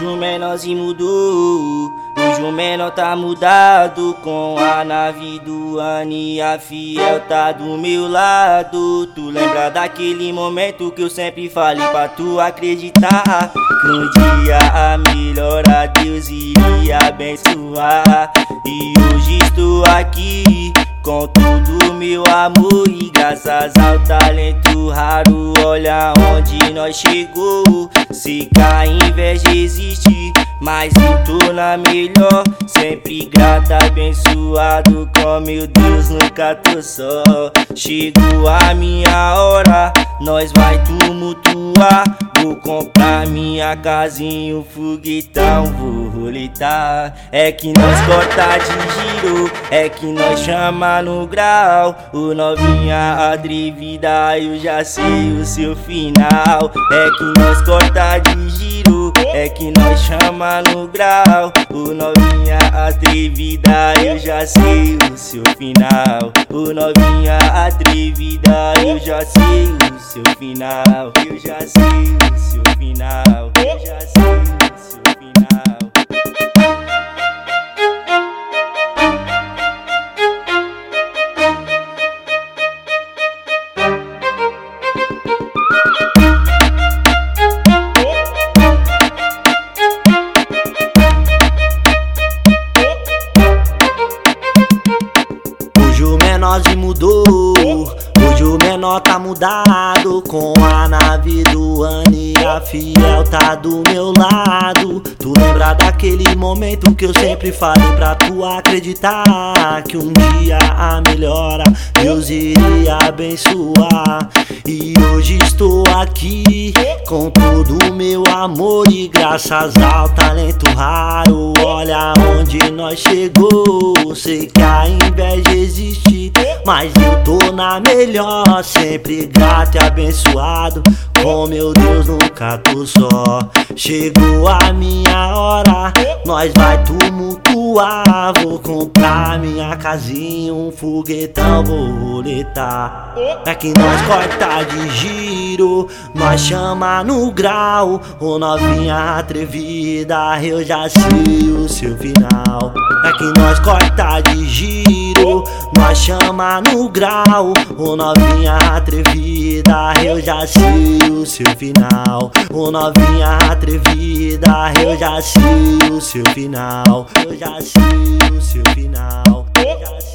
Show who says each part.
Speaker 1: Hoje o menorzinho mudou, hoje o menor tá mudado. Com a nave do Ani, a fiel tá do meu lado. Tu lembra daquele momento que eu sempre falei pra tu acreditar que um dia a melhora Deus iria abençoar. E hoje estou aqui com todo o meu amor e graças ao talento raro. Olha onde nós chegou. Sei que a inveja existe, mas eu tô na melhor. Sempre grato, abençoado com meu Deus, nunca tô só. Chegou a minha hora, nós vai tumultuar. Vou comprar minha casinha, um foguetão, vou roletar. É que nós corta de giro, é que nós chama no grau. O novinha atrevida, eu já sei o seu final. É que nós corta de giro, é que nós chama no grau. O novinha atrevida, eu já sei o seu final. O novinha atrevida, eu já sei o seu final. Eu já sei o seu final. Eu já sei o seu final. Hoje o menorzinho mudou, hoje o menor tá mudado. Com a nave do Ani, a fiel tá do meu lado. Tu lembra daquele momento que eu sempre falei pra tu acreditar que um dia a melhora Deus iria abençoar. E hoje estou aqui com todo o meu amor e graças ao talento raro. Olha onde nós chegou. Sei que a inveja existe, mas eu tô na melhor. Sempre grato e abençoado com meu Deus, nunca tô só. Chegou a minha hora, nós vai tumultuar. Vou comprar minha casinha, um foguetão, vou roletar. É que nós corta de giro, nós chama no grau. Ô novinha atrevida, eu já sei o seu final. É que nós corta de giro, nós chama no grau. Ô novinha atrevida, eu já sei o seu final. Ô novinha atrevida, eu já sei o seu final. Eu já sei o seu final. Eu já sei.